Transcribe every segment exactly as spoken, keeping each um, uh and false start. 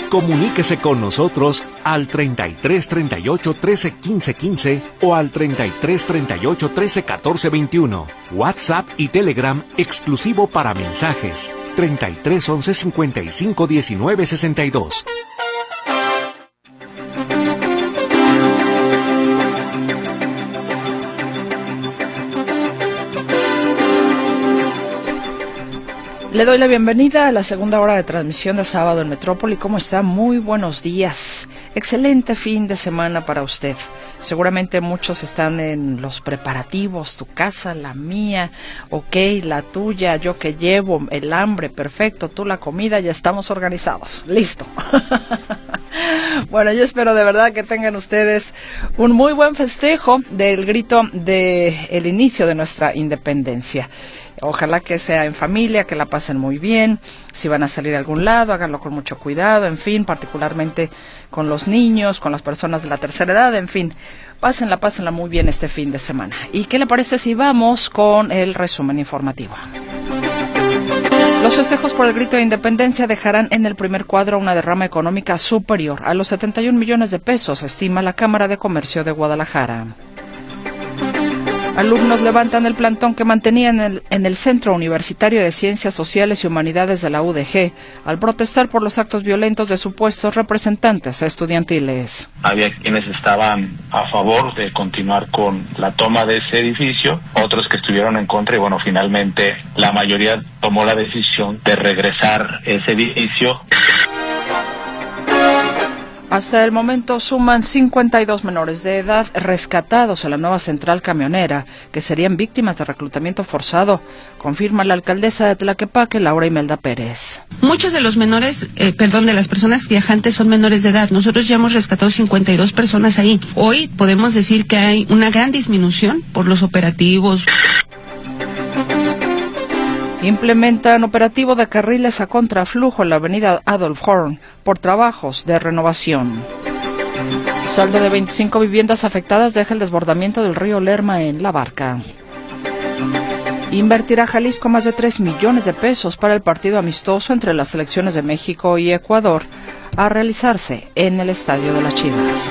Comuníquese con nosotros al treinta y tres, treinta y ocho, trece, quince, quince o al treinta y tres, treinta y ocho, trece, catorce, veintiuno. WhatsApp y Telegram exclusivo para mensajes. treinta y tres, once, cincuenta y cinco, diecinueve, sesenta y dos. Le doy la bienvenida a la segunda hora de transmisión de Sábado en Metrópoli. ¿Cómo está? Muy buenos días. Excelente fin de semana para usted. Seguramente muchos están en los preparativos, tu casa, la mía, ok, la tuya, yo que llevo, el hambre, perfecto, tú la comida, ya estamos organizados. Listo. Bueno, yo espero de verdad que tengan ustedes un muy buen festejo del grito del inicio de nuestra independencia. Ojalá que sea en familia, que la pasen muy bien. Si van a salir a algún lado, háganlo con mucho cuidado, en fin, particularmente con los niños, con las personas de la tercera edad, en fin. Pásenla, pásenla muy bien este fin de semana. ¿Y qué le parece si vamos con el resumen informativo? Los festejos por el grito de independencia dejarán en el primer cuadro una derrama económica superior a los setenta y un millones de pesos, estima la Cámara de Comercio de Guadalajara. Alumnos levantan el plantón que mantenían en el, en el Centro Universitario de Ciencias Sociales y Humanidades de la U D G al protestar por los actos violentos de supuestos representantes estudiantiles. Había quienes estaban a favor de continuar con la toma de ese edificio, otros que estuvieron en contra y bueno, finalmente la mayoría tomó la decisión de regresar ese edificio. Hasta el momento suman cincuenta y dos menores de edad rescatados en la nueva central camionera que serían víctimas de reclutamiento forzado, confirma la alcaldesa de Tlaquepaque, Laura Imelda Pérez. Muchos de los menores, eh, perdón, de las personas viajantes son menores de edad. Nosotros ya hemos rescatado cincuenta y dos personas ahí. Hoy podemos decir que hay una gran disminución por los operativos. Implementan operativo de carriles a contraflujo en la avenida Adolf Horn por trabajos de renovación. Saldo de veinticinco viviendas afectadas deja el desbordamiento del río Lerma en La Barca. Invertirá Jalisco más de tres millones de pesos para el partido amistoso entre las selecciones de México y Ecuador a realizarse en el Estadio de las Chivas.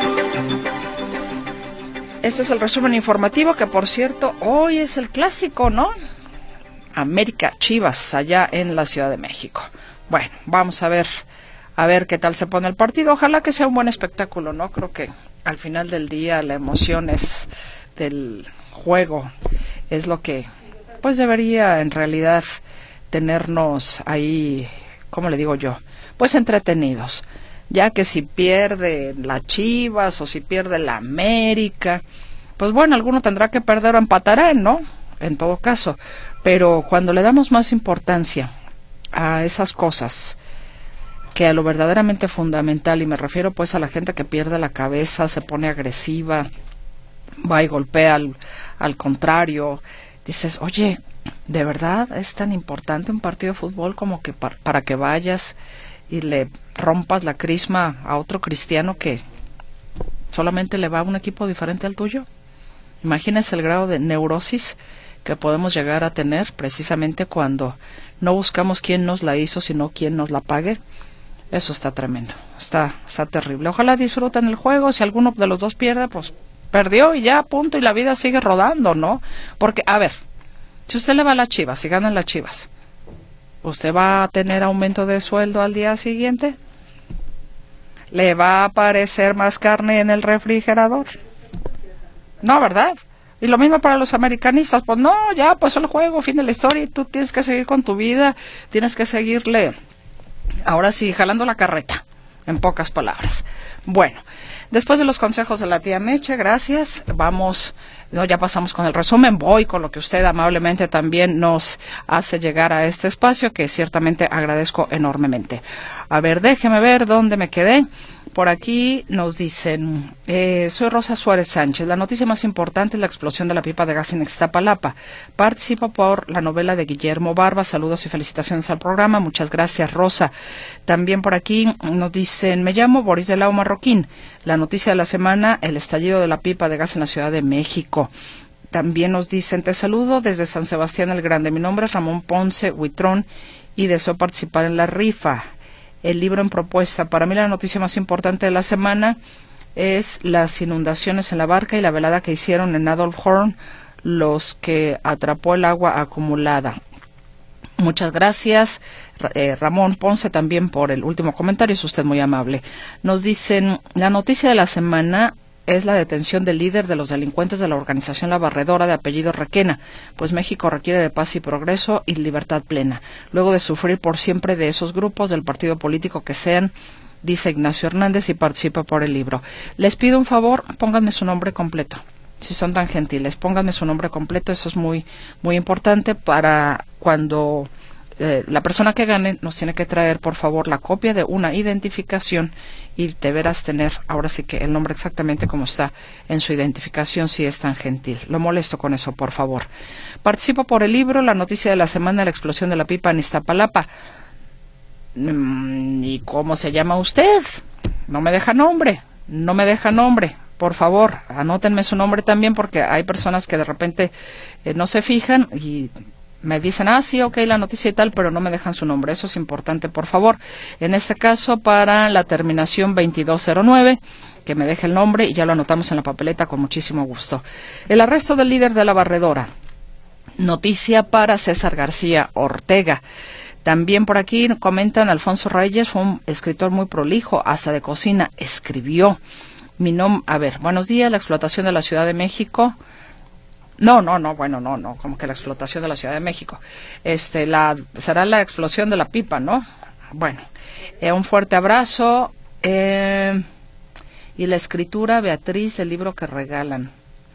Este es el resumen informativo que, por cierto, hoy es el clásico, ¿no? América Chivas, allá en la Ciudad de México. Bueno, vamos a ver, a ver qué tal se pone el partido. Ojalá que sea un buen espectáculo, ¿no? Creo que al final del día la emoción es del juego, es lo que, pues debería en realidad tenernos ahí, ¿cómo le digo yo? Pues entretenidos. Ya que si pierde la Chivas o si pierde la América, pues bueno, alguno tendrá que perder o empatarán, ¿no? En todo caso. Pero cuando le damos más importancia a esas cosas que a lo verdaderamente fundamental, y me refiero pues a la gente que pierde la cabeza, se pone agresiva, va y golpea al, al contrario, dices, oye, ¿de verdad es tan importante un partido de fútbol como que para, para que vayas y le rompas la crisma a otro cristiano que solamente le va a un equipo diferente al tuyo? Imagínense el grado de neurosis que podemos llegar a tener precisamente cuando no buscamos quién nos la hizo, sino quién nos la pague. Eso está tremendo, está, está terrible. Ojalá disfruten el juego, si alguno de los dos pierde, pues perdió y ya, punto, y la vida sigue rodando, ¿no? Porque, a ver, si usted le va a las Chivas, si ganan las Chivas, ¿usted va a tener aumento de sueldo al día siguiente? ¿Le va a aparecer más carne en el refrigerador? No, ¿verdad? Y lo mismo para los americanistas, pues no, ya pasó el juego, fin de la historia, y tú tienes que seguir con tu vida, tienes que seguirle, ahora sí, jalando la carreta, en pocas palabras. Bueno, después de los consejos de la tía Meche, gracias, vamos, no, ya pasamos con el resumen, voy con lo que usted amablemente también nos hace llegar a este espacio, que ciertamente agradezco enormemente. A ver, déjeme ver dónde me quedé. Por aquí nos dicen, eh, soy Rosa Suárez Sánchez. La noticia más importante es la explosión de la pipa de gas en Ixtapalapa. Participo por la novela de Guillermo Barba. Saludos y felicitaciones al programa. Muchas gracias, Rosa. También por aquí nos dicen, me llamo Boris de Lao Marroquín. La noticia de la semana, el estallido de la pipa de gas en la Ciudad de México. También nos dicen, te saludo desde San Sebastián el Grande. Mi nombre es Ramón Ponce Huitrón y deseo participar en la rifa. el libro en propuesta. Para mí la noticia más importante de la semana es las inundaciones en la Barca y la velada que hicieron en Adolf Horn, los que atrapó el agua acumulada. Muchas gracias, eh, Ramón Ponce, también por el último comentario, es usted muy amable. Nos dicen, la noticia de la semana es la detención del líder de los delincuentes de la organización La Barredora, de apellido Requena, pues México requiere de paz y progreso y libertad plena. Luego de sufrir por siempre de esos grupos, del partido político que sean, dice Ignacio Hernández y participa por el libro. Les pido un favor, pónganme su nombre completo. Si son tan gentiles, pónganme su nombre completo, eso es muy, muy importante para cuando eh, la persona que gane nos tiene que traer, por favor, la copia de una identificación y deberás tener, ahora sí que el nombre exactamente como está en su identificación, si es tan gentil. Lo molesto con eso, por favor. Participo por el libro, la noticia de la semana, la explosión de la pipa en Iztapalapa. ¿Y cómo se llama usted? No me deja nombre, no me deja nombre. Por favor, anótenme su nombre también, porque hay personas que de repente eh, no se fijan y me dicen, ah, sí, ok, la noticia y tal, pero no me dejan su nombre. Eso es importante, por favor. En este caso, para la terminación veintidós cero nueve, que me deje el nombre y ya lo anotamos en la papeleta con muchísimo gusto. El arresto del líder de La Barredora. Noticia para César García Ortega. También por aquí comentan, Alfonso Reyes fue un escritor muy prolijo, hasta de cocina escribió. Mi nom a ver, buenos días, la explotación de la Ciudad de México. No, no, no, bueno, no, no, como que la explotación de la Ciudad de México. Este, la, será la explosión de la pipa, ¿no? Bueno, eh, un fuerte abrazo. Eh, y la escritura, Beatriz, el libro que regalan.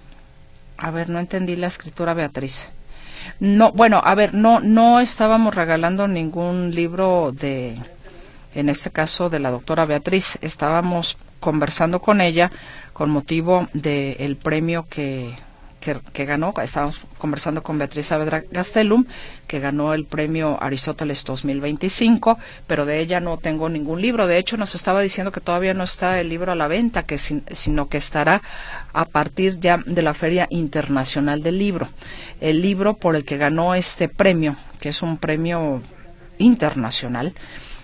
A ver, no entendí la escritura, Beatriz. No, bueno, a ver, no, no estábamos regalando ningún libro de, en este caso, de la doctora Beatriz. Estábamos conversando con ella con motivo del premio que, que, que ganó. Estábamos conversando con Beatriz Saavedra Gastelum, que ganó el premio Aristóteles dos mil veinticinco, pero de ella no tengo ningún libro. De hecho, nos estaba diciendo que todavía no está el libro a la venta, que sin, sino que estará a partir ya de la Feria Internacional del Libro. El libro por el que ganó este premio, que es un premio internacional,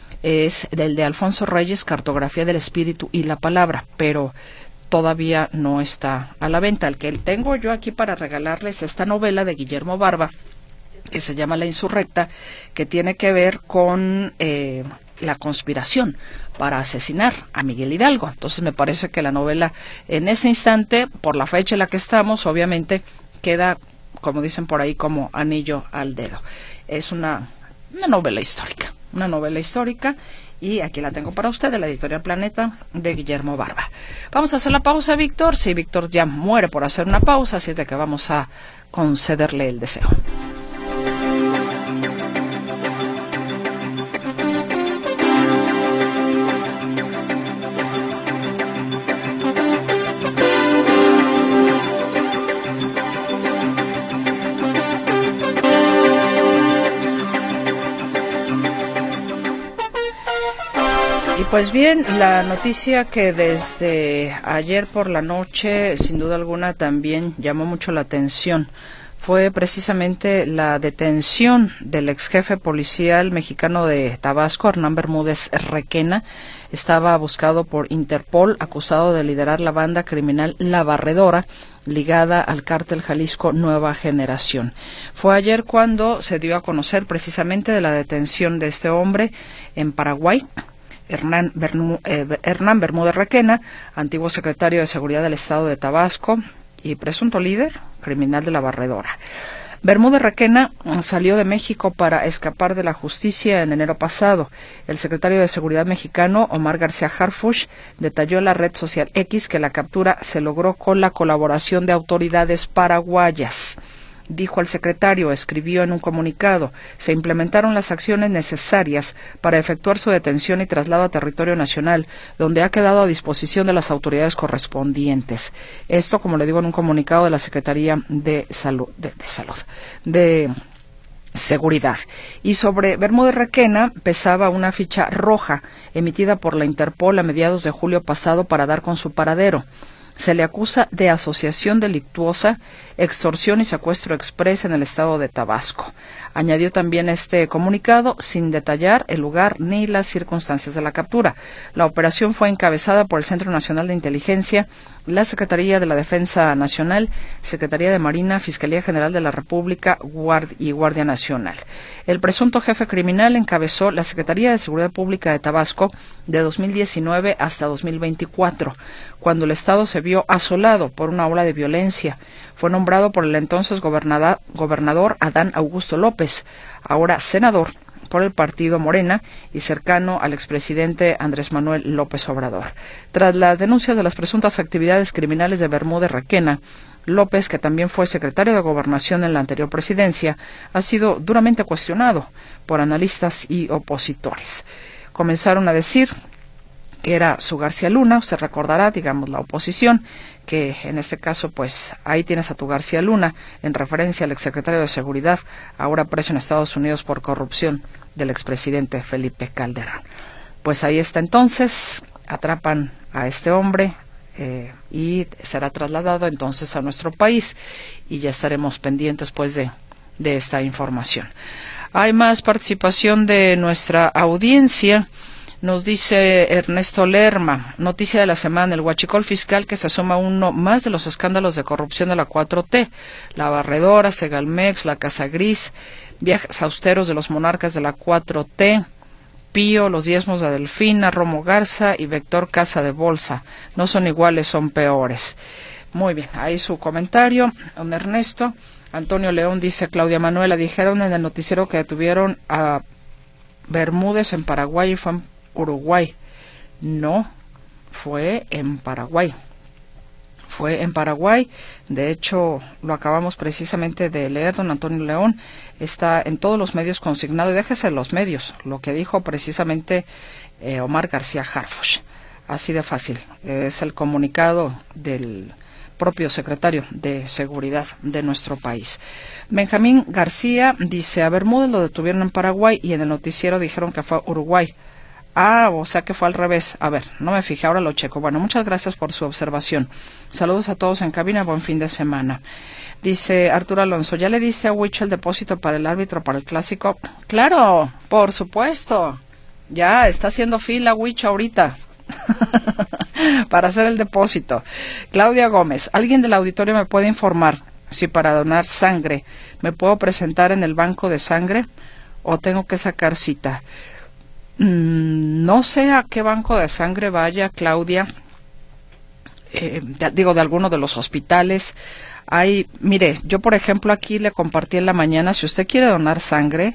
es del de Alfonso Reyes, Cartografía del Espíritu y la Palabra, pero todavía no está a la venta. El que tengo yo aquí para regalarles esta novela de Guillermo Barba, que se llama La Insurrecta, que tiene que ver con eh, la conspiración para asesinar a Miguel Hidalgo. Entonces me parece que la novela en ese instante, por la fecha en la que estamos, obviamente queda, como dicen por ahí, como anillo al dedo. Es una, una novela histórica. Una novela histórica, y aquí la tengo para usted, de la editorial Planeta, de Guillermo Barba. Vamos a hacer la pausa, Víctor. Sí, Víctor ya muere por hacer una pausa, así es de que vamos a concederle el deseo. Pues bien, la noticia que desde ayer por la noche, sin duda alguna, también llamó mucho la atención, fue precisamente la detención del ex jefe policial mexicano de Tabasco, Hernán Bermúdez Requena. Estaba buscado por Interpol, acusado de liderar la banda criminal La Barredora, ligada al cártel Jalisco Nueva Generación. Fue ayer cuando se dio a conocer precisamente de la detención de este hombre en Paraguay. Hernán, Bermú, eh, Hernán Bermúdez Requena, antiguo secretario de Seguridad del Estado de Tabasco y presunto líder criminal de La Barredora. Bermúdez Requena salió de México para escapar de la justicia en enero pasado. El secretario de Seguridad mexicano, Omar García Harfuch, detalló en la red social X que la captura se logró con la colaboración de autoridades paraguayas. Dijo el secretario, escribió en un comunicado, se implementaron las acciones necesarias para efectuar su detención y traslado a territorio nacional, donde ha quedado a disposición de las autoridades correspondientes. Esto, como le digo, en un comunicado de la Secretaría de Salud, de, de Salud, de Seguridad. Y sobre Bermúdez Requena pesaba una ficha roja emitida por la Interpol a mediados de julio pasado para dar con su paradero. Se le acusa de asociación delictuosa, extorsión y secuestro exprés en el estado de Tabasco. Añadió también este comunicado sin detallar el lugar ni las circunstancias de la captura. La operación fue encabezada por el Centro Nacional de Inteligencia, la Secretaría de la Defensa Nacional, Secretaría de Marina, Fiscalía General de la República Guard y Guardia Nacional. El presunto jefe criminal encabezó la Secretaría de Seguridad Pública de Tabasco de dos mil diecinueve hasta dos mil veinticuatro, cuando el estado se vio asolado por una ola de violencia. Fue nombrado por el entonces gobernador, gobernador Adán Augusto López, ahora senador por el partido Morena y cercano al expresidente Andrés Manuel López Obrador. Tras las denuncias de las presuntas actividades criminales de Bermúdez Requena, López, que también fue secretario de Gobernación en la anterior presidencia, ha sido duramente cuestionado por analistas y opositores. Comenzaron a decir que era su García Luna, usted recordará, digamos, la oposición, que en este caso, pues, ahí tienes a tu García Luna, en referencia al exsecretario de Seguridad, ahora preso en Estados Unidos por corrupción del expresidente Felipe Calderón. Pues ahí está entonces, atrapan a este hombre eh, y será trasladado entonces a nuestro país y ya estaremos pendientes, pues, de, de esta información. Hay más participación de nuestra audiencia. Nos dice Ernesto Lerma, noticia de la semana, el huachicol fiscal que se asoma a uno más de los escándalos de corrupción de la cuatro T, la Barredora, Segalmex, la Casa Gris, viajes austeros de los monarcas de la cuatro T, Pío, los diezmos de Delfina, Romo Garza y Vector Casa de Bolsa. No son iguales, son peores. Muy bien, ahí su comentario, don Ernesto. Antonio León dice, Claudia Manuela, dijeron en el noticiero que detuvieron a Bermúdez en Paraguay y fue en Uruguay. No, fue en Paraguay. Fue en Paraguay. De hecho, lo acabamos precisamente de leer, don Antonio León. Está en todos los medios consignado. Y déjese los medios, lo que dijo precisamente eh, Omar García Harfuch. Así de fácil. Es el comunicado del propio secretario de Seguridad de nuestro país. Benjamín García dice, a Bermúdez lo detuvieron en Paraguay y en el noticiero dijeron que fue a Uruguay. Ah, o sea que fue al revés. A ver, no me fijé, ahora lo checo. Bueno, muchas gracias por su observación. Saludos a todos en cabina, buen fin de semana. Dice Arturo Alonso, ¿ya le diste a Huicho el depósito para el árbitro para el clásico? Claro, por supuesto. Ya está haciendo fila Huicho ahorita para hacer el depósito. Claudia Gómez, ¿alguien del auditorio me puede informar si para donar sangre me puedo presentar en el banco de sangre o tengo que sacar cita? Mm, no sé a qué banco de sangre vaya, Claudia. Eh, de, digo, de alguno de los hospitales. Hay, mire, yo por ejemplo aquí le compartí en la mañana, si usted quiere donar sangre,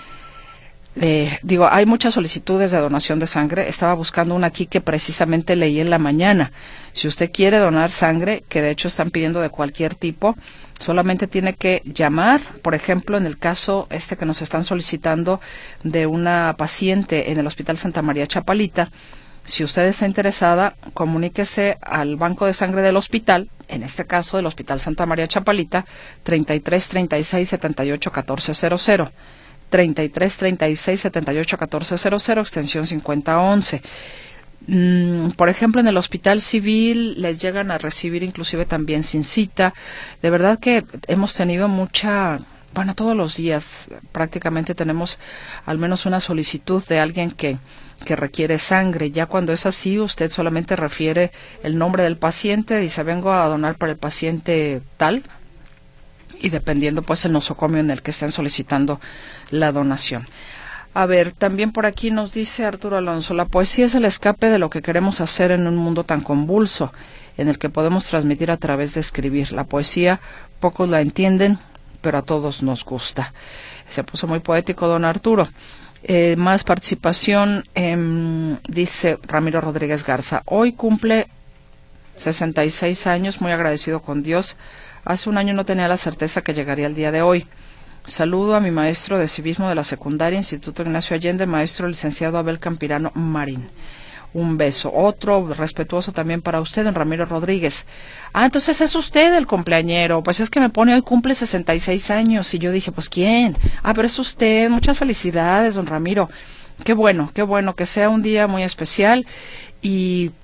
eh, digo, hay muchas solicitudes de donación de sangre. Estaba buscando una aquí que precisamente leí en la mañana. Si usted quiere donar sangre, que de hecho están pidiendo de cualquier tipo, solamente tiene que llamar, por ejemplo, en el caso este que nos están solicitando de una paciente en el Hospital Santa María Chapalita. Si usted está interesada, comuníquese al banco de sangre del hospital, en este caso del Hospital Santa María Chapalita, treinta y tres, treinta y seis, setenta y ocho, catorce cero cero. treinta y tres, treinta y seis, setenta y ocho, catorce cero cero, extensión cincuenta once. Mm, por ejemplo, en el Hospital Civil les llegan a recibir inclusive también sin cita. De verdad que hemos tenido mucha, bueno, todos los días prácticamente tenemos al menos una solicitud de alguien que, que requiere sangre. Ya cuando es así, usted solamente refiere el nombre del paciente, dice vengo a donar para el paciente tal, y dependiendo pues el nosocomio en el que estén solicitando la donación. A ver, también por aquí nos dice Arturo Alonso, la poesía es el escape de lo que queremos hacer en un mundo tan convulso, en el que podemos transmitir a través de escribir. La poesía, pocos la entienden, pero a todos nos gusta. Se puso muy poético don Arturo. Eh, más participación, eh, dice Ramiro Rodríguez Garza, hoy cumple sesenta y seis años, muy agradecido con Dios. Hace un año no tenía la certeza que llegaría el día de hoy. Saludo a mi maestro de civismo de la secundaria, Instituto Ignacio Allende, maestro licenciado Abel Campirano Marín. Un beso. Otro respetuoso también para usted, don Ramiro Rodríguez. Ah, entonces es usted el cumpleañero. Pues es que me pone hoy cumple sesenta y seis años. Y yo dije, pues ¿quién? Ah, pero es usted. Muchas felicidades, don Ramiro. Qué bueno, qué bueno que sea un día muy especial. Y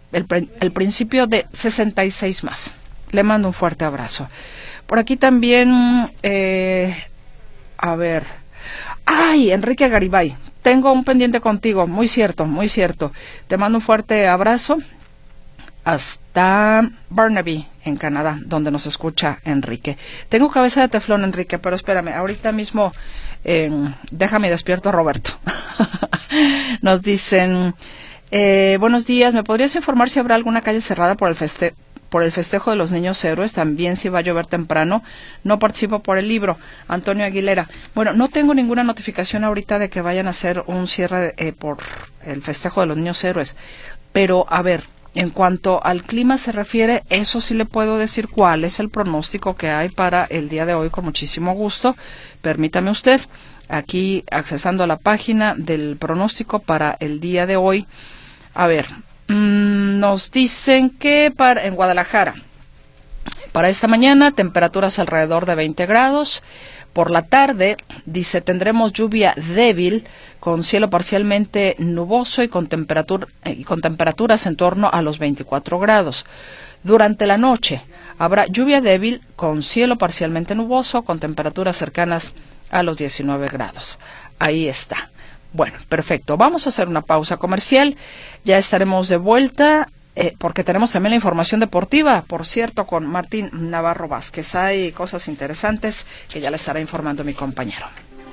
el, el principio de sesenta y seis más. Le mando un fuerte abrazo. Por aquí también, eh, a ver, ¡ay! Enrique Garibay, tengo un pendiente contigo, muy cierto, muy cierto. Te mando un fuerte abrazo hasta Burnaby, en Canadá, donde nos escucha Enrique. Tengo cabeza de teflón, Enrique, pero espérame, ahorita mismo eh, déjame despierto, Roberto. Nos dicen, eh, buenos días, ¿me podrías informar si habrá alguna calle cerrada por el feste por el festejo de los niños héroes? También si va a llover temprano. No participo por el libro. Antonio Aguilera. Bueno, no tengo ninguna notificación ahorita de que vayan a hacer un cierre eh, por el festejo de los niños héroes. Pero, a ver, en cuanto al clima se refiere, eso sí le puedo decir cuál es el pronóstico que hay para el día de hoy con muchísimo gusto. Permítame usted, aquí accesando a la página del pronóstico para el día de hoy. A ver, mmm, nos dicen que para en Guadalajara, para esta mañana, temperaturas alrededor de veinte grados. Por la tarde, dice, tendremos lluvia débil con cielo parcialmente nuboso y con, temperatura, y con temperaturas en torno a los veinticuatro grados. Durante la noche, habrá lluvia débil con cielo parcialmente nuboso con temperaturas cercanas a los diecinueve grados. Ahí está. Bueno, perfecto. Vamos a hacer una pausa comercial. Ya estaremos de vuelta. Eh, porque tenemos también la información deportiva, por cierto, con Martín Navarro Vázquez. Hay cosas interesantes que ya le estará informando mi compañero.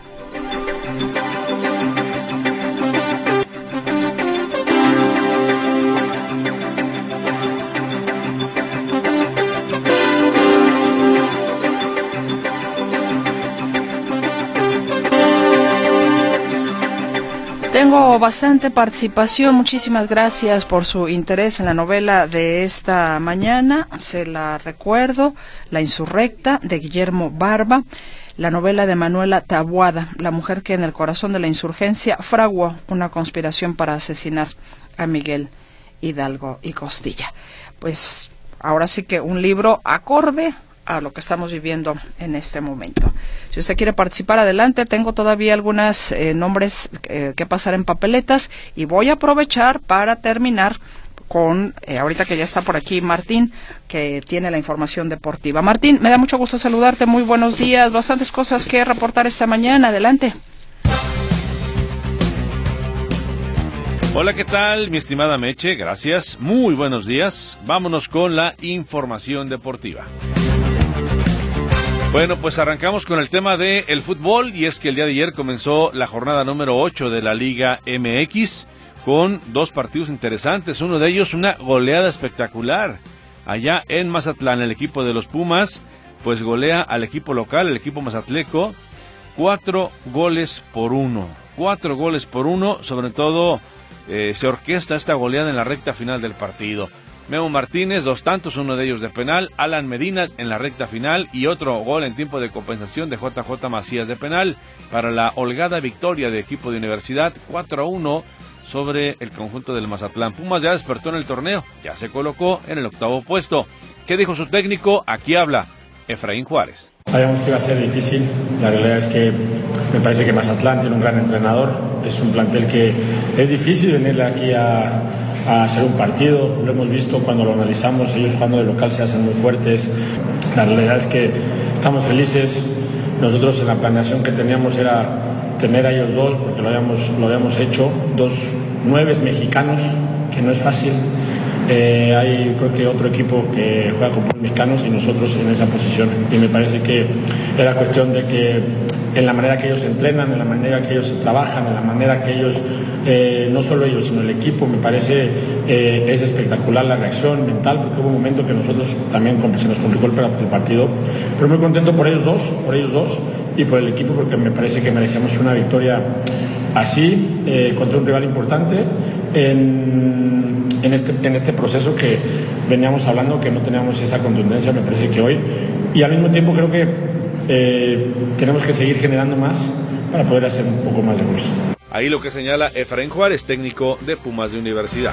Tengo bastante participación, muchísimas gracias por su interés en la novela de esta mañana. Se la recuerdo, La Insurrecta, de Guillermo Barba, la novela de Manuela Taboada, la mujer que en el corazón de la insurgencia fraguó una conspiración para asesinar a Miguel Hidalgo y Costilla. Pues ahora sí que un libro acorde a lo que estamos viviendo en este momento. Si usted quiere participar, adelante. Tengo todavía algunos eh, nombres eh, que pasar en papeletas y voy a aprovechar para terminar con, eh, ahorita que ya está por aquí Martín, que tiene la información deportiva. Martín, me da mucho gusto saludarte, muy buenos días, bastantes cosas que reportar esta mañana, adelante. Hola, ¿qué tal, mi estimada Meche? Gracias, muy buenos días. Vámonos con la información deportiva. Bueno, pues arrancamos con el tema del fútbol, y es que el día de ayer comenzó la jornada número ocho de la Liga M X con dos partidos interesantes, uno de ellos una goleada espectacular. Allá en Mazatlán, el equipo de los Pumas pues golea al equipo local, el equipo mazatleco, cuatro goles por uno, cuatro goles por uno, sobre todo eh, se orquesta esta goleada en la recta final del partido. Memo Martínez, dos tantos, uno de ellos de penal, Alan Medina en la recta final y otro gol en tiempo de compensación de J J Macías de penal para la holgada victoria de equipo de Universidad, cuatro a uno sobre el conjunto del Mazatlán. Pumas ya despertó en el torneo, ya se colocó en el octavo puesto. ¿Qué dijo su técnico? Aquí habla Efraín Juárez. Sabíamos que iba a ser difícil, la realidad es que me parece que Mazatlán tiene un gran entrenador, es un plantel que es difícil venirle aquí a, a hacer un partido, lo hemos visto cuando lo analizamos, ellos jugando de local se hacen muy fuertes, la realidad es que estamos felices, nosotros en la planeación que teníamos era tener a ellos dos, porque lo habíamos, lo habíamos hecho, dos nueves mexicanos, que no es fácil. Eh, hay creo que otro equipo que juega con mexicanos y nosotros en esa posición, y me parece que era cuestión de que en la manera que ellos entrenan, en la manera que ellos trabajan, en la manera que ellos, eh, no solo ellos sino el equipo, me parece eh, es espectacular la reacción mental, porque hubo un momento que nosotros también se nos complicó el, el partido, pero muy contento por ellos dos, por ellos dos y por el equipo, porque me parece que merecíamos una victoria así eh, contra un rival importante en, en, este, en este proceso que veníamos hablando, que no teníamos esa contundencia, me parece que hoy, y al mismo tiempo creo que eh, tenemos que seguir generando más para poder hacer un poco más de goles. Ahí lo que señala Efraín Juárez, técnico de Pumas de Universidad.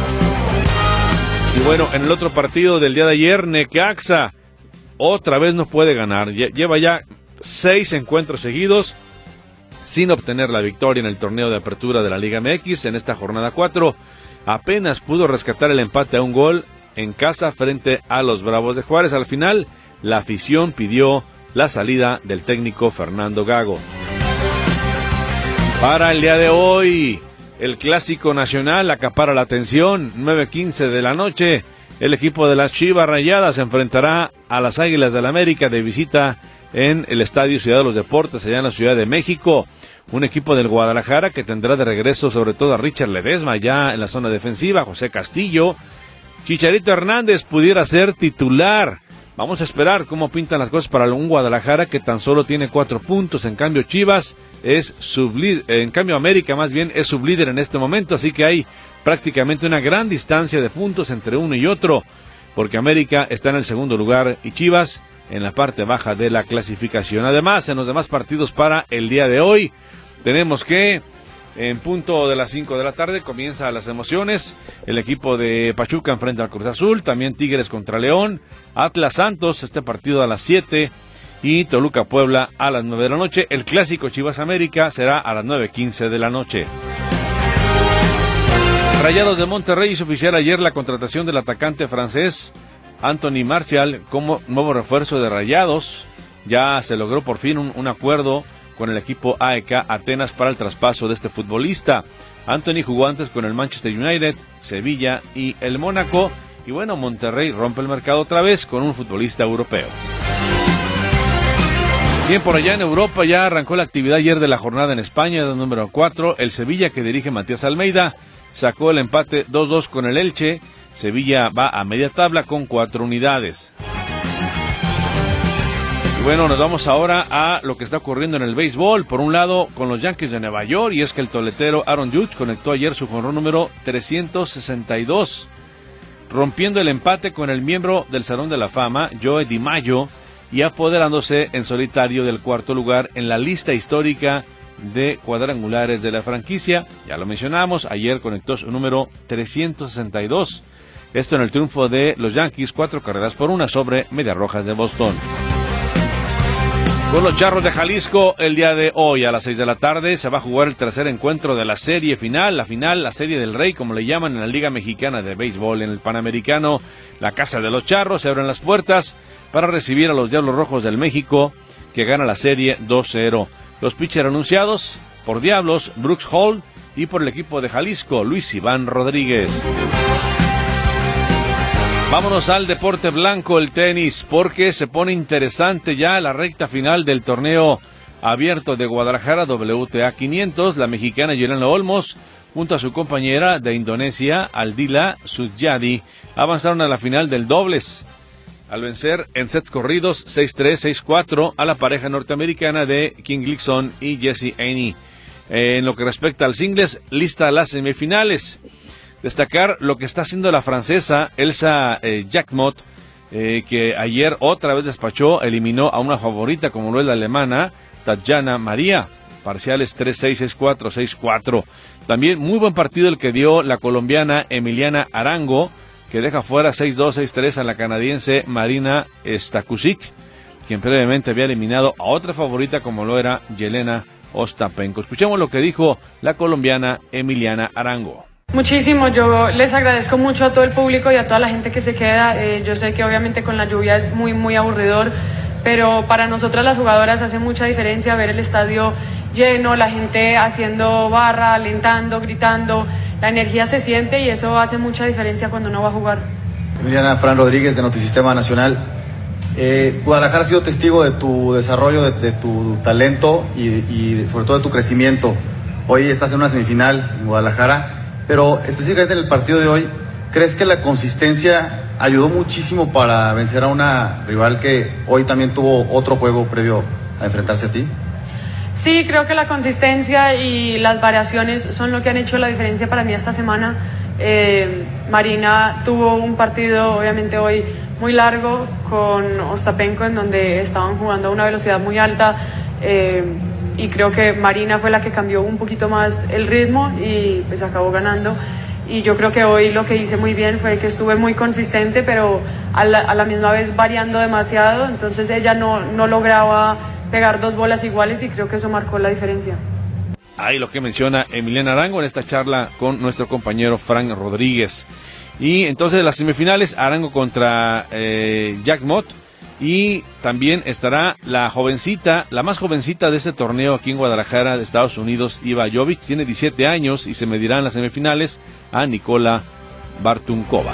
Y bueno, en el otro partido del día de ayer, Necaxa otra vez no puede ganar, lleva ya seis encuentros seguidos sin obtener la victoria en el torneo de apertura de la Liga M X en esta jornada cuatro. apenas pudo rescatar el empate a un gol en casa frente a los Bravos de Juárez. Al final, la afición pidió la salida del técnico Fernando Gago. Para el día de hoy, el Clásico Nacional acapara la atención. nueve quince de la noche, el equipo de las Chivas Rayadas se enfrentará a las Águilas del América de visita en el Estadio Ciudad de los Deportes, allá en la Ciudad de México. Un equipo del Guadalajara que tendrá de regreso sobre todo a Richard Ledesma ya en la zona defensiva, José Castillo. Chicharito Hernández pudiera ser titular. Vamos a esperar cómo pintan las cosas para un Guadalajara que tan solo tiene cuatro puntos. En cambio Chivas es sublíder, en cambio América más bien es sublíder en este momento, así que hay prácticamente una gran distancia de puntos entre uno y otro, porque América está en el segundo lugar y Chivas en la parte baja de la clasificación. Además, en los demás partidos para el día de hoy, tenemos que en punto de las cinco de la tarde comienzan las emociones. El equipo de Pachuca enfrenta al Cruz Azul, también Tigres contra León, Atlas Santos, este partido a las siete, y Toluca Puebla a las nueve de la noche. El clásico Chivas América será a las nueve quince de la noche. Rayados de Monterrey hizo oficial ayer la contratación del atacante francés Anthony Martial como nuevo refuerzo de Rayados. Ya se logró por fin un, un acuerdo con el equipo A E K Atenas para el traspaso de este futbolista. Anthony jugó antes con el Manchester United, Sevilla y el Mónaco. Y bueno, Monterrey rompe el mercado otra vez con un futbolista europeo. Bien, por allá en Europa ya arrancó la actividad ayer de la jornada en España, el número cuatro. El Sevilla, que dirige Matías Almeida, sacó el empate dos dos con el Elche. Sevilla va a media tabla con cuatro unidades. Bueno, nos vamos ahora a lo que está ocurriendo en el béisbol. Por un lado, con los Yankees de Nueva York, y es que el toletero Aaron Judge conectó ayer su jonrón número trescientos sesenta y dos, rompiendo el empate con el miembro del Salón de la Fama, Joe DiMaggio, y apoderándose en solitario del cuarto lugar en la lista histórica de cuadrangulares de la franquicia. Ya lo mencionamos, ayer conectó su número trescientos sesenta y dos. Esto en el triunfo de los Yankees, cuatro carreras por una sobre Medias Rojas de Boston. Con los Charros de Jalisco, el día de hoy a las seis de la tarde se va a jugar el tercer encuentro de la serie final, la final, la serie del Rey, como le llaman en la Liga Mexicana de Béisbol. En el Panamericano, la casa de los Charros, se abren las puertas para recibir a los Diablos Rojos del México, que gana la serie dos cero. Los pitchers anunciados por Diablos, Brooks Hall, y por el equipo de Jalisco, Luis Iván Rodríguez. Vámonos al deporte blanco, el tenis, porque se pone interesante ya la recta final del torneo abierto de Guadalajara W T A quinientos. La mexicana Yelena Olmos, junto a su compañera de Indonesia, Aldila Sudyadi, avanzaron a la final del dobles, al vencer en sets corridos seis tres, seis cuatro a la pareja norteamericana de King Gleason y Jesse Aney. En lo que respecta al singles, lista a las semifinales. Destacar lo que está haciendo la francesa Elsa eh, Jacquemot, eh, que ayer otra vez despachó, eliminó a una favorita como lo es la alemana Tatjana María, parciales tres seis, seis cuatro, seis cuatro. También muy buen partido el que dio la colombiana Emiliana Arango, que deja fuera seis dos, seis tres a la canadiense Marina Stakusik, quien previamente había eliminado a otra favorita como lo era Yelena Ostapenko. Escuchemos lo que dijo la colombiana Emiliana Arango. Muchísimo, yo les agradezco mucho a todo el público y a toda la gente que se queda. Eh, yo sé que obviamente con la lluvia es muy, muy aburridor, pero para nosotras las jugadoras hace mucha diferencia ver el estadio lleno, la gente haciendo barra, alentando, gritando. La energía se siente y eso hace mucha diferencia cuando uno va a jugar. Emiliana, Fran Rodríguez de Notisistema Nacional. Eh, Guadalajara ha sido testigo de tu desarrollo, de, de tu talento y, y sobre todo de tu crecimiento. Hoy estás en una semifinal en Guadalajara. Pero específicamente en el partido de hoy, ¿crees que la consistencia ayudó muchísimo para vencer a una rival que hoy también tuvo otro juego previo a enfrentarse a ti? Sí, creo que la consistencia y las variaciones son lo que han hecho la diferencia para mí esta semana. Eh, Marina tuvo un partido obviamente hoy muy largo con Ostapenko, en donde estaban jugando a una velocidad muy alta. Eh, y creo que Marina fue la que cambió un poquito más el ritmo y pues acabó ganando. Y yo creo que hoy lo que hice muy bien fue que estuve muy consistente, pero a la, a la misma vez variando demasiado, entonces ella no, no lograba pegar dos bolas iguales y creo que eso marcó la diferencia. ahí lo que menciona Emiliano Arango en esta charla con nuestro compañero Frank Rodríguez. Y entonces las semifinales, Arango contra eh, Jack Mott, y también estará la jovencita, la más jovencita de este torneo aquí en Guadalajara, de Estados Unidos, Iva Jovic, tiene diecisiete años y se medirá en las semifinales a Nikola Bartunkova.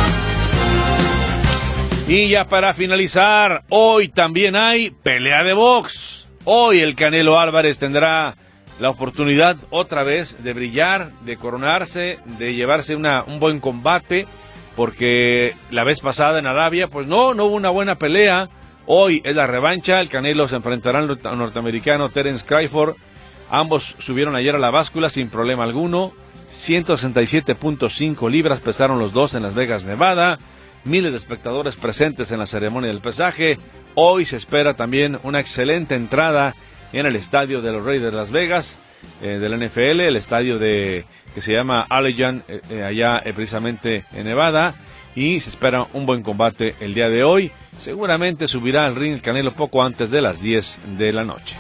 Y ya para finalizar, hoy también hay pelea de box. Hoy el Canelo Álvarez tendrá la oportunidad otra vez de brillar, de coronarse, de llevarse una, un buen combate, porque la vez pasada en Arabia, pues no, no hubo una buena pelea. Hoy es la revancha, el Canelo se enfrentará al norteamericano Terence Crawford. Ambos subieron ayer a la báscula sin problema alguno. ciento sesenta y siete punto cinco libras pesaron los dos en Las Vegas, Nevada. Miles de espectadores presentes en la ceremonia del pesaje. Hoy se espera también una excelente entrada en el estadio de los Raiders de Las Vegas, eh, del N F L, el estadio de que se llama Allegiant, eh, eh, allá eh, precisamente en Nevada, y se espera un buen combate el día de hoy. Seguramente subirá al ring el Canelo poco antes de las diez de la noche.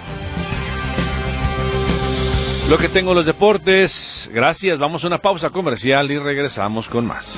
Lo que tengo en los deportes, gracias, vamos a una pausa comercial y regresamos con más.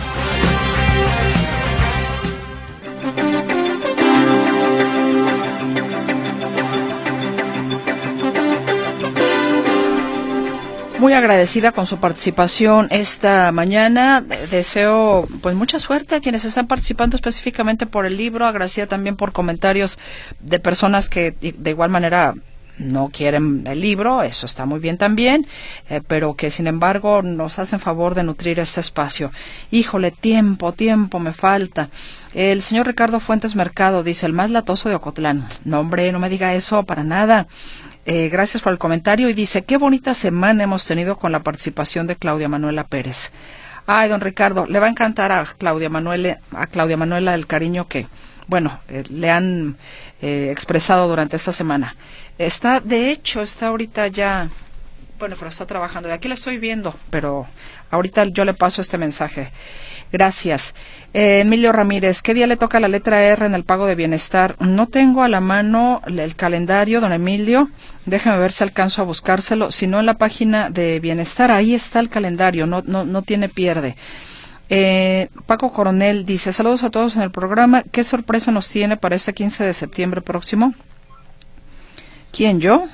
Muy agradecida con su participación esta mañana. Deseo pues mucha suerte a quienes están participando específicamente por el libro. Agradecida también por comentarios de personas que de igual manera no quieren el libro, eso está muy bien también, eh, pero que sin embargo nos hacen favor de nutrir este espacio. Híjole, tiempo, tiempo me falta. El señor Ricardo Fuentes Mercado dice, el más latoso de Ocotlán. No, hombre, no me diga eso para nada. Eh, gracias por el comentario y dice, qué bonita semana hemos tenido con la participación de Claudia Manuela Pérez. Ay, don Ricardo, le va a encantar a Claudia Manuela, a Claudia Manuela el cariño que, bueno, eh, le han eh, expresado durante esta semana. Está, de hecho, está ahorita ya, bueno, pero está trabajando. De aquí la estoy viendo, pero ahorita yo le paso este mensaje. Gracias. Eh, Emilio Ramírez, ¿qué día le toca la letra R en el pago de bienestar? No tengo a la mano el calendario, don Emilio. Déjame ver si alcanzo a buscárselo. Si no, en la página de bienestar, ahí está el calendario, no, no, no tiene pierde. Eh, Paco Coronel dice, saludos a todos en el programa. ¿Qué sorpresa nos tiene para este quince de septiembre próximo? ¿Quién, yo?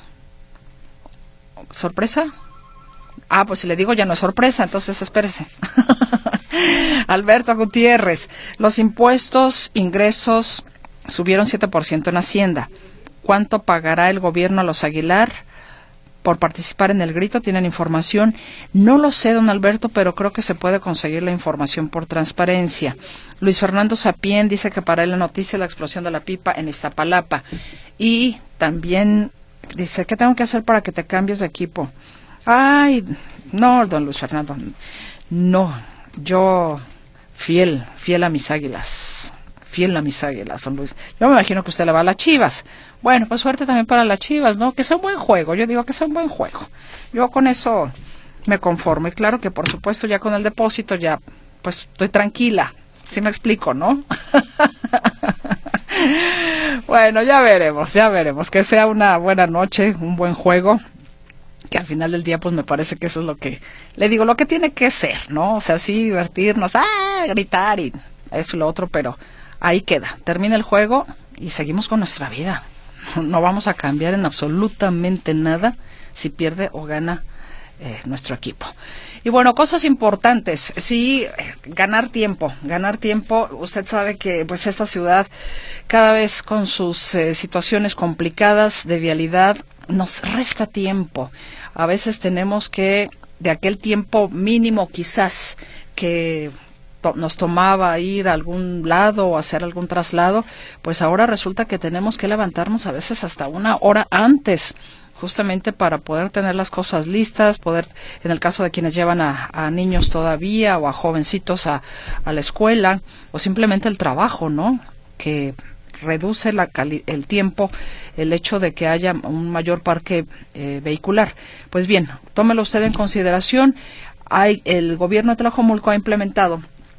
¿Sorpresa? Ah, pues si le digo ya no es sorpresa, entonces espérese. Alberto Gutiérrez, los impuestos, ingresos subieron siete por ciento en Hacienda. ¿Cuánto pagará el gobierno a los Aguilar por participar en el grito? ¿Tienen información? No lo sé, don Alberto, pero creo que se puede conseguir la información por transparencia. Luis Fernando Sapien dice que para él la noticia es la explosión de la pipa en Iztapalapa. Y también dice, ¿qué tengo que hacer para que te cambies de equipo? Ay, no, don Luis Fernando, no, yo fiel, fiel a mis águilas, fiel a mis águilas, don Luis. Yo me imagino que usted le va a las Chivas. Bueno, pues suerte también para las Chivas, ¿no? Que sea un buen juego, yo digo que sea un buen juego. Yo con eso me conformo. Y claro que por supuesto ya con el depósito ya, pues estoy tranquila, ¿sí me explico, no? Bueno, ya veremos, ya veremos. Que sea una buena noche, un buen juego. Que al final del día, pues me parece que eso es lo que, le digo, lo que tiene que ser, ¿no? O sea, sí, divertirnos, ¡ah! Gritar y eso y lo otro, pero ahí queda. Termina el juego y seguimos con nuestra vida. No vamos a cambiar en absolutamente nada si pierde o gana eh, nuestro equipo. Y bueno, cosas importantes, sí, ganar tiempo, ganar tiempo. Usted sabe que pues esta ciudad, cada vez con sus eh, situaciones complicadas de vialidad, nos resta tiempo. A veces tenemos que, de aquel tiempo mínimo quizás que to- nos tomaba ir a algún lado o hacer algún traslado, pues ahora resulta que tenemos que levantarnos a veces hasta una hora antes, justamente para poder tener las cosas listas, poder, en el caso de quienes llevan a, a niños todavía o a jovencitos a, a la escuela, o simplemente el trabajo, ¿no? Que reduce la cali- el tiempo, el hecho de que haya un mayor parque eh, vehicular. Pues bien, tómelo usted en consideración. Hay, el gobierno de Tlajomulco ha implementado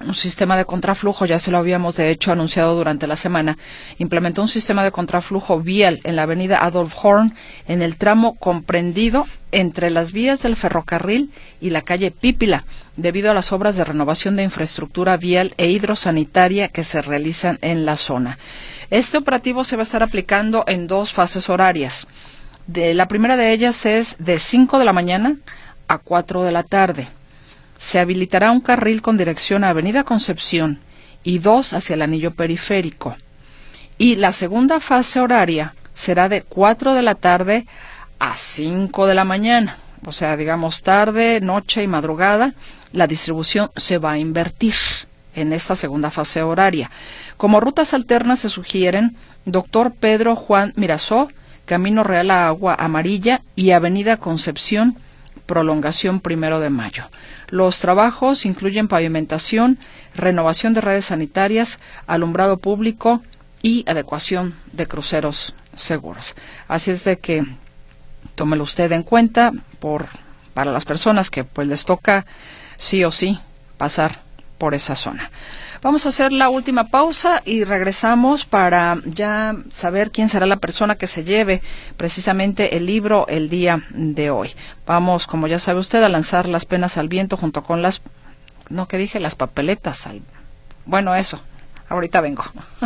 un sistema de contraflujo, ya se lo habíamos de hecho anunciado durante la semana, implementó un sistema de contraflujo vial en la avenida Adolf Horn, en el tramo comprendido entre las vías del ferrocarril y la calle Pípila, debido a las obras de renovación de infraestructura vial e hidrosanitaria que se realizan en la zona. Este operativo se va a estar aplicando en dos fases horarias. De, la primera de ellas es de cinco de la mañana a cuatro de la tarde. Se habilitará un carril con dirección a Avenida Concepción y dos hacia el anillo periférico. Y la segunda fase horaria será de cuatro de la tarde a cinco de la mañana. O sea, digamos tarde, noche y madrugada, la distribución se va a invertir en esta segunda fase horaria. Como rutas alternas se sugieren Doctor Pedro Juan Mirasó, Camino Real a Agua Amarilla y Avenida Concepción, prolongación Primero de Mayo. Los trabajos incluyen pavimentación, renovación de redes sanitarias, alumbrado público y adecuación de cruceros seguros. Así es de que tómelo usted en cuenta por para las personas que pues les toca sí o sí pasar por esa zona. Vamos a hacer la última pausa y regresamos para ya saber quién será la persona que se lleve precisamente el libro el día de hoy. Vamos, como ya sabe usted, a lanzar las penas al viento junto con las, no, ¿qué dije? Las papeletas. Al, bueno, eso, ahorita vengo.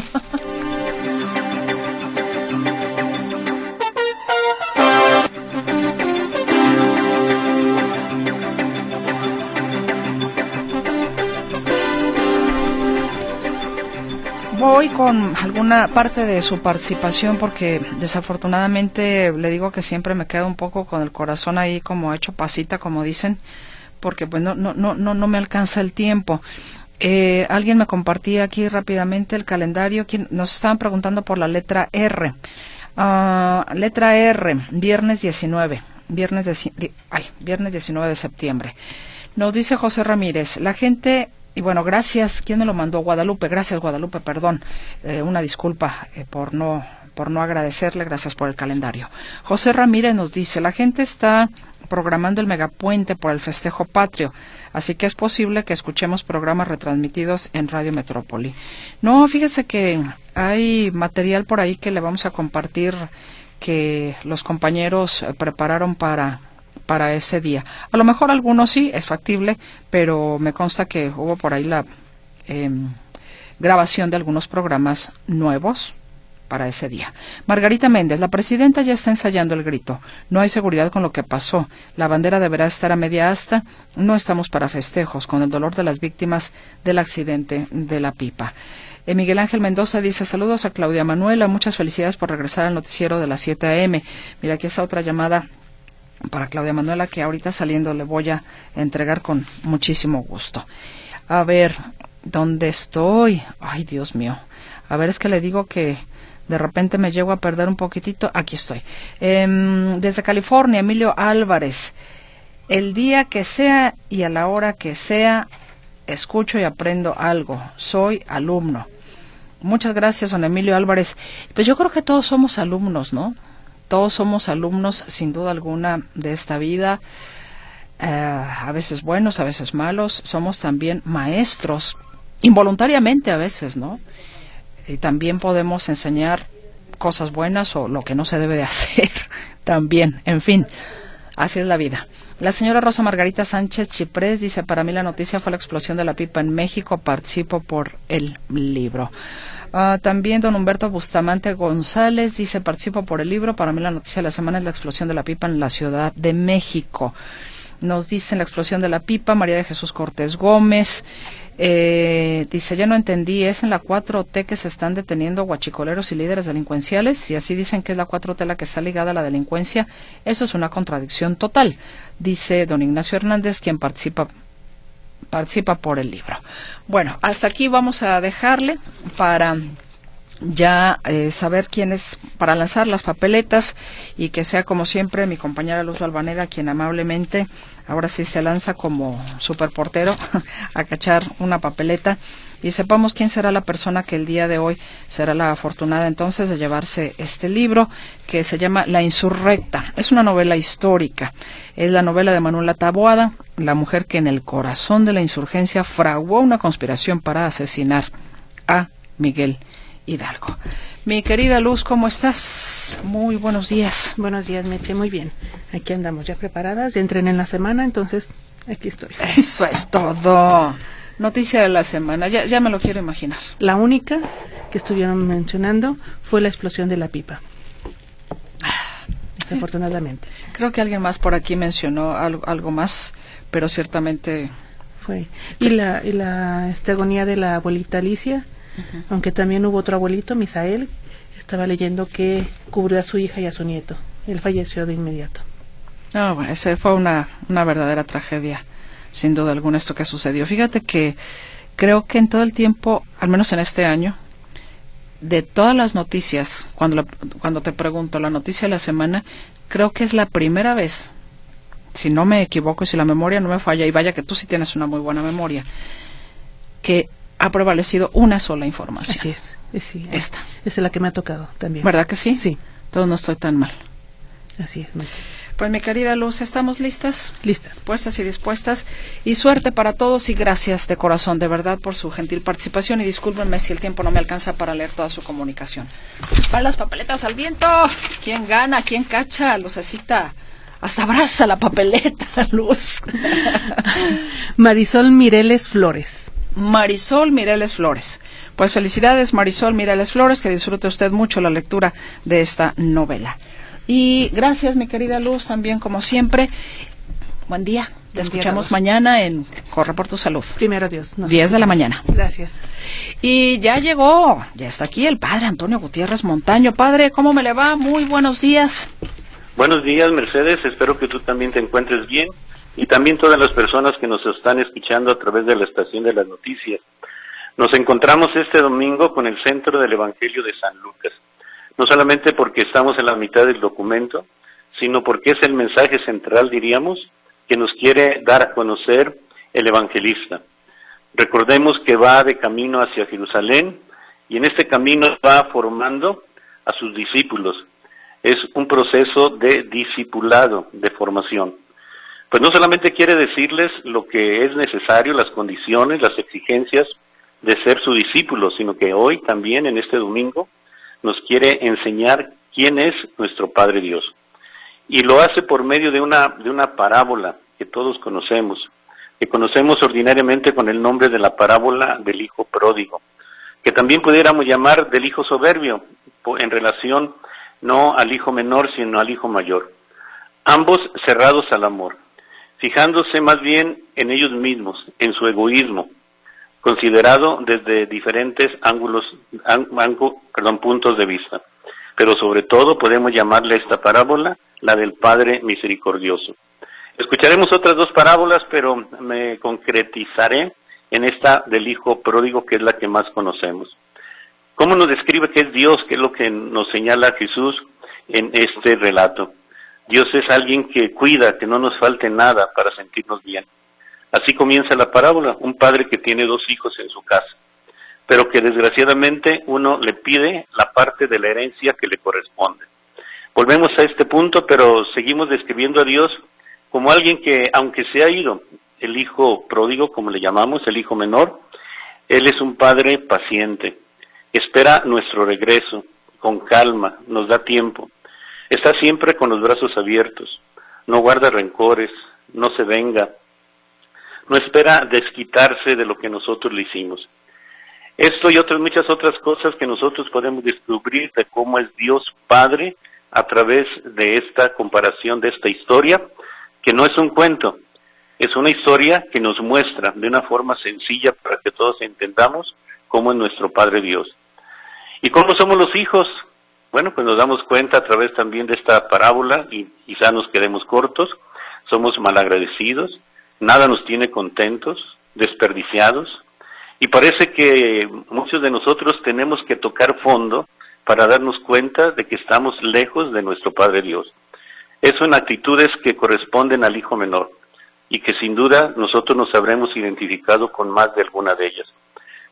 Voy con alguna parte de su participación porque desafortunadamente le digo que siempre me quedo un poco con el corazón ahí como hecho pasita, como dicen, porque pues no no no no, no me alcanza el tiempo. Eh, alguien me compartía aquí rápidamente el calendario. Nos estaban preguntando por la letra R. Uh, letra R, viernes diecinueve, viernes de, ay, viernes diecinueve de septiembre. Nos dice José Ramírez, la gente. Y bueno, gracias. ¿Quién me lo mandó? Guadalupe. Gracias, Guadalupe. Perdón. Eh, una disculpa eh, por no por no agradecerle. Gracias por el calendario. José Ramírez nos dice, la gente está programando el megapuente por el festejo patrio, así que es posible que escuchemos programas retransmitidos en Radio Metrópoli. No, fíjese que hay material por ahí que le vamos a compartir que los compañeros eh, prepararon para... para ese día. A lo mejor algunos sí, es factible, pero me consta que hubo por ahí la eh, grabación de algunos programas nuevos para ese día. Margarita Méndez, la presidenta ya está ensayando el grito. No hay seguridad con lo que pasó. La bandera deberá estar a media asta. No estamos para festejos, con el dolor de las víctimas del accidente de la pipa. Eh, Miguel Ángel Mendoza dice, saludos a Claudia Manuela, muchas felicidades por regresar al noticiero de las siete a eme. Mira, aquí está otra llamada para Claudia Manuela que ahorita saliendo le voy a entregar con muchísimo gusto. A ver, ¿dónde estoy? Ay, Dios mío. A ver, es que le digo que de repente me llego a perder un poquitito. Aquí estoy. Eh, desde California, Emilio Álvarez. El día que sea y a la hora que sea, escucho y aprendo algo. Soy alumno. Muchas gracias, don Emilio Álvarez. Pues yo creo que todos somos alumnos, ¿no? Todos somos alumnos, sin duda alguna, de esta vida, eh, a veces buenos, a veces malos. Somos también maestros, involuntariamente a veces, ¿no? Y también podemos enseñar cosas buenas o lo que no se debe de hacer también. En fin, así es la vida. La señora Rosa Margarita Sánchez Chiprés dice, para mí la noticia fue la explosión de la pipa en México, participo por el libro. Uh, también don Humberto Bustamante González dice, participo por el libro, para mí la noticia de la semana es la explosión de la pipa en la Ciudad de México. Nos dicen la explosión de la pipa, María de Jesús Cortés Gómez, eh, dice, ya no entendí, ¿es en la cuatro T que se están deteniendo guachicoleros y líderes delincuenciales? Si así dicen que es la cuatro T la que está ligada a la delincuencia, eso es una contradicción total, dice don Ignacio Hernández, quien participa participa por el libro. Bueno, hasta aquí vamos a dejarle para ya eh, saber quién es, para lanzar las papeletas y que sea como siempre mi compañera Luz Balvanera quien amablemente ahora sí se lanza como superportero a cachar una papeleta y sepamos quién será la persona que el día de hoy será la afortunada entonces de llevarse este libro que se llama La Insurrecta. Es una novela histórica, es la novela de Manuela Taboada, la mujer que en el corazón de la insurgencia fraguó una conspiración para asesinar a Miguel Hidalgo. Mi querida Luz, ¿cómo estás? Muy buenos días. Buenos días, Meche, muy bien. Aquí andamos ya preparadas, ya entrené en la semana, entonces aquí estoy. Eso es todo. Noticia de la semana, ya, ya me lo quiero imaginar. La única que estuvieron mencionando fue la explosión de la pipa. Desafortunadamente. Creo que alguien más por aquí mencionó algo, algo más, pero ciertamente fue. Y la, y la este, agonía de la abuelita Alicia, uh-huh. Aunque también hubo otro abuelito, Misael, estaba leyendo que cubrió a su hija y a su nieto. Él falleció de inmediato. No, bueno, ese fue una, una verdadera tragedia, sin duda alguna, esto que sucedió. Fíjate que creo que en todo el tiempo, al menos en este año, de todas las noticias, cuando, la, cuando te pregunto la noticia de la semana, creo que es la primera vez, si no me equivoco y si la memoria no me falla, y vaya que tú sí tienes una muy buena memoria, que ha prevalecido una sola información. Así es, sí, esta. Esa es la que me ha tocado también. ¿Verdad que sí? Sí. Todo no estoy tan mal. Así es, Machi. Pues mi querida Luz, ¿estamos listas? Listas. Puestas y dispuestas. Y suerte para todos y gracias de corazón, de verdad, por su gentil participación. Y discúlpenme si el tiempo no me alcanza para leer toda su comunicación. Van las papeletas al viento. ¿Quién gana? ¿Quién cacha? Lucecita. Hasta abraza la papeleta, Luz. Marisol Mireles Flores. Marisol Mireles Flores. Pues felicidades, Marisol Mireles Flores, que disfrute usted mucho la lectura de esta novela. Y gracias, mi querida Luz, también como siempre. Buen día. Te escuchamos mañana en Corre por tu Salud. Primero Dios. No diez de la mañana. Gracias. Y ya llegó, ya está aquí el padre Antonio Gutiérrez Montaño. Padre, ¿cómo me le va? Muy buenos días. Buenos días, Mercedes. Espero que tú también te encuentres bien. Y también todas las personas que nos están escuchando a través de la estación de las noticias. Nos encontramos este domingo con el Centro del Evangelio de San Lucas. No solamente porque estamos en la mitad del documento, sino porque es el mensaje central, diríamos, que nos quiere dar a conocer el evangelista. Recordemos que va de camino hacia Jerusalén y en este camino va formando a sus discípulos. Es un proceso de discipulado, de formación. Pues no solamente quiere decirles lo que es necesario, las condiciones, las exigencias de ser su discípulo, sino que hoy también, en este domingo, nos quiere enseñar quién es nuestro Padre Dios. Y lo hace por medio de una, de una parábola que todos conocemos, que conocemos ordinariamente con el nombre de la parábola del Hijo Pródigo, que también pudiéramos llamar del Hijo Soberbio, en relación no al Hijo Menor, sino al Hijo Mayor. Ambos cerrados al amor, fijándose más bien en ellos mismos, en su egoísmo, considerado desde diferentes ángulos, ángulo, perdón, puntos de vista. Pero sobre todo podemos llamarle a esta parábola la del Padre Misericordioso. Escucharemos otras dos parábolas, pero me concretizaré en esta del Hijo Pródigo, que es la que más conocemos. ¿Cómo nos describe qué es Dios? ¿Qué es lo que nos señala Jesús en este relato? Dios es alguien que cuida, que no nos falte nada para sentirnos bien. Así comienza la parábola, un padre que tiene dos hijos en su casa, pero que desgraciadamente uno le pide la parte de la herencia que le corresponde. Volvemos a este punto, pero seguimos describiendo a Dios como alguien que, aunque se ha ido, el hijo pródigo, como le llamamos, el hijo menor, él es un padre paciente, espera nuestro regreso, con calma, nos da tiempo, está siempre con los brazos abiertos, no guarda rencores, no se venga, no espera desquitarse de lo que nosotros le hicimos. Esto y otras muchas otras cosas que nosotros podemos descubrir de cómo es Dios Padre a través de esta comparación, de esta historia, que no es un cuento, es una historia que nos muestra de una forma sencilla para que todos entendamos cómo es nuestro Padre Dios. ¿Y cómo somos los hijos? Bueno, pues nos damos cuenta a través también de esta parábola, y quizá nos quedemos cortos, somos malagradecidos, nada nos tiene contentos, desperdiciados, y parece que muchos de nosotros tenemos que tocar fondo para darnos cuenta de que estamos lejos de nuestro Padre Dios. Eso en actitudes que corresponden al hijo menor, y que sin duda nosotros nos habremos identificado con más de alguna de ellas.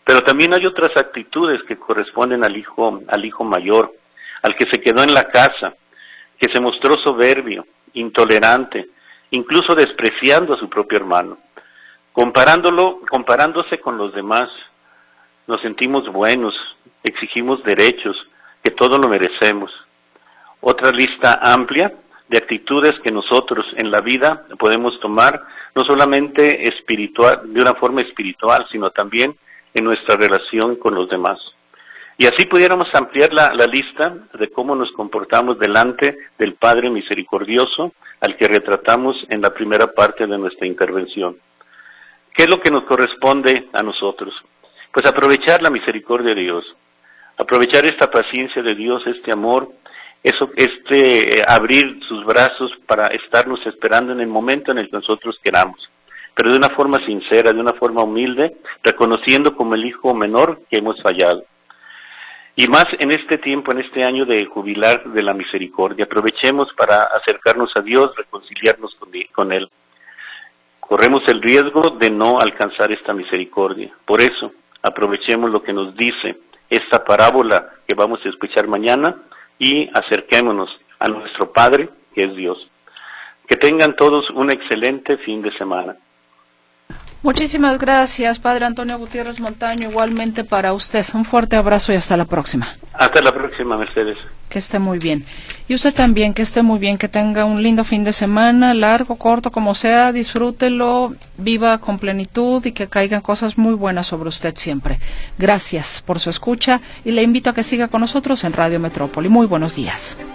Pero también hay otras actitudes que corresponden al hijo, al hijo mayor, al que se quedó en la casa, que se mostró soberbio, intolerante, incluso despreciando a su propio hermano. Comparándolo, comparándose con los demás, nos sentimos buenos, exigimos derechos, que todo lo merecemos. Otra lista amplia de actitudes que nosotros en la vida podemos tomar, no solamente espiritual, de una forma espiritual, sino también en nuestra relación con los demás. Y así pudiéramos ampliar la, la lista de cómo nos comportamos delante del Padre misericordioso, al que retratamos en la primera parte de nuestra intervención. ¿Qué es lo que nos corresponde a nosotros? Pues aprovechar la misericordia de Dios, aprovechar esta paciencia de Dios, este amor, eso, este eh, abrir sus brazos para estarnos esperando en el momento en el que nosotros queramos, pero de una forma sincera, de una forma humilde, reconociendo como el hijo menor que hemos fallado. Y más en este tiempo, en este año de jubilar de la misericordia, aprovechemos para acercarnos a Dios, reconciliarnos con, con Él. Corremos el riesgo de no alcanzar esta misericordia. Por eso, aprovechemos lo que nos dice esta parábola que vamos a escuchar mañana y acerquémonos a nuestro Padre, que es Dios. Que tengan todos un excelente fin de semana. Muchísimas gracias, Padre Antonio Gutiérrez Montaño, igualmente para usted. Un fuerte abrazo y hasta la próxima. Hasta la próxima, Mercedes. Que esté muy bien. Y usted también, que esté muy bien, que tenga un lindo fin de semana, largo, corto, como sea, disfrútelo, viva con plenitud y que caigan cosas muy buenas sobre usted siempre. Gracias por su escucha y le invito a que siga con nosotros en Radio Metrópoli. Muy buenos días.